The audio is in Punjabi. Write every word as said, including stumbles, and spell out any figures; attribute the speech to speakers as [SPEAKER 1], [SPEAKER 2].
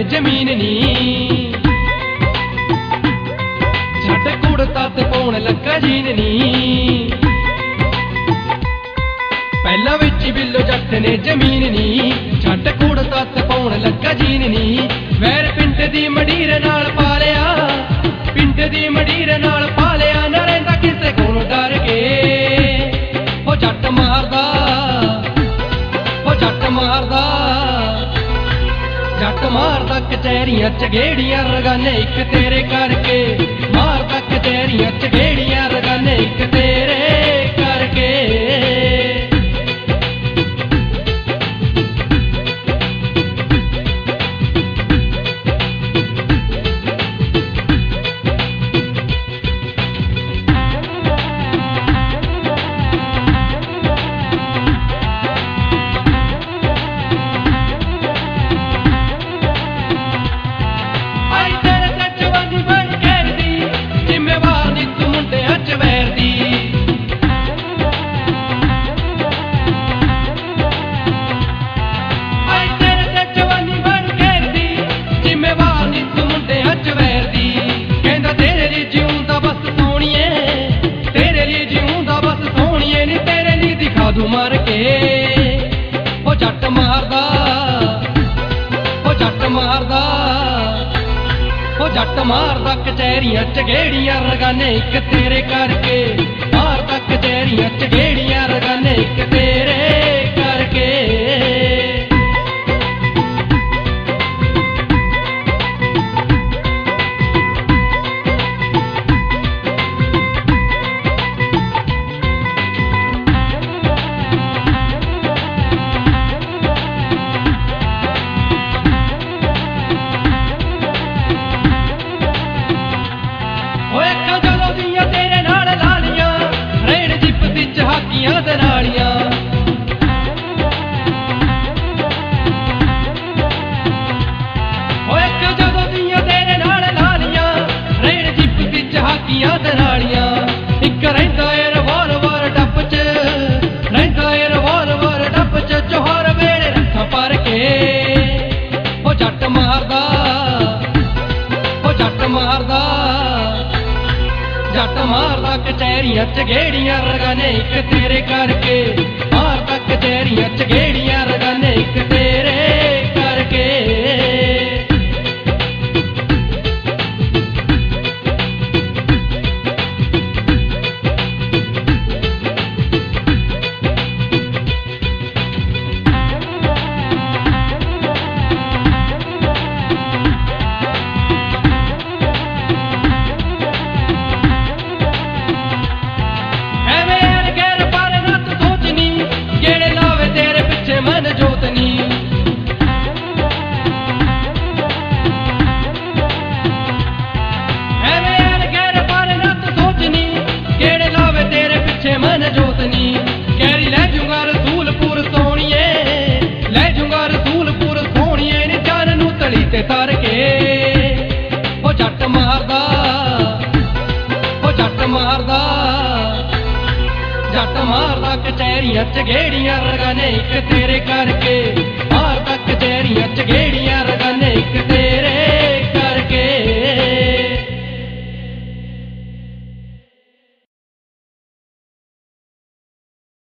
[SPEAKER 1] ਜ਼ਮੀਨ ਨੀ ਛੱਡ ਕੁੜ ਤੱਤ ਪਾਉਣ ਲੱਗਾ ਜੀਨ ਨੀ ਪਹਿਲਾਂ ਵਿੱਚ ਬਿੱਲੋ ਜੱਟ ਨੇ ਜ਼ਮੀਨ ਨੀ ਛੱਡ ਕੁੜ ਤੱਤ ਪਾਉਣ ਲੱਗਾ ਜੀਨ ਨੀ ਵੈਰ ਪਿੰਡ ਦੀ ਮੰਡੀਰ ਨਾਲ ਪਾਲਿਆ ਪਿੰਡ ਦੀ ਮੰਡੀਰ ਨਾਲ ਪਾਲਿਆ ਨਾ ਰਹਿੰਦਾ ਕਿਸੇ ਕੋਲੋਂ ਡਰ ਕੇ ਉਹ ਜੱਟ ਮਾਰਦਾ ਉਹ ਜੱਟ ਮਾਰਦਾ ਜੱਟ ਮਾਰਦਾ ਕਚਹਿਰੀਆਂ ਚ ਗੇੜੀਆਂ ਰਗਾਨੇ ਇੱਕ ਤੇਰੇ ਕਰਕੇ ਮਾਰਦਾ ਕਚਹਿਰੀਆਂ ਚ ਗੇੜੀਆਂ ਰਗਾਨੇ ਇੱਕ ਤੇਰੇ ਕਰਕੇ ਮਰ ਕੇ ਉਹ ਜੱਟ ਮਾਰਦਾ ਉਹ ਜੱਟ ਮਾਰਦਾ ਉਹ ਜੱਟ ਮਾਰਦਾ ਕਚਹਿਰੀਆਂ ਚ ਗੇੜੀਆਂ ਰਗਾਨੇ ਇੱਕ ਤੇਰੇ ਕਰਕੇ ਮਾਰਦਾ ਕਚਹਿਰੀਆਂ ਚ ਗੇੜੀਆਂ ਰਗਾਨੇ ਇੱਕ ਤੇਰੇ ਕਰਕੇ ਦਨਾਲੀਆਂ ਓਏ ਇੱਕ ਜਦੋਂ ਦੀਆਂ ਤੇਰੇ ਨਾਲ ਲਾਲੀਆਂ ਰੇੜ ਜਿੱਪ ਵਿੱਚ ਹਾਕੀਆਂ ਦਨਾਲੀਆਂ ਇੱਕ ਰਹਿੰਦਾ ਏ ਰਿਵਾਲਵਰ ਡੱਬ ਚ ਰਹਿੰਦਾ ਏ ਰਿਵਾਲਵਰ ਡੱਬ ਚ ਜੋਹਰ ਵੇਲੇ ਰੱਖਾਂ ਪਰ ਕੇ ਉਹ ਜੱਟ ਮਾਰਦਾ ਉਹ ਜੱਟ ਮਾਰਦਾ ਜੱਟ ਮਾਰਦਾ ਕਚਹਿਰੀਆਂ ਚ ਗੇੜੀਆਂ ਰਗਾਨੇ ਇੱਕ ਤੇਰੇ ਕਰਕੇ ਮਾਰਦਾ ਕਚਹਿਰੀਆਂ ਚ ਗੇੜੀਆਂ ਰਗਾਨੇ ਇੱਕ ਤੇਰੇ ਕਰਕੇ ਤਰ ਕੇ ਉਹ ਜੱਟ ਮਾਰਦਾ ਉਹ ਜੱਟ ਮਾਰਦਾ ਜੱਟ ਮਾਰਦਾ ਕਚਹਿਰੀਆਂ ਚ ਗੇੜੀਆਂ ਰਗਾਨੇ ਇੱਕ ਤੇਰੇ ਕਰਕੇ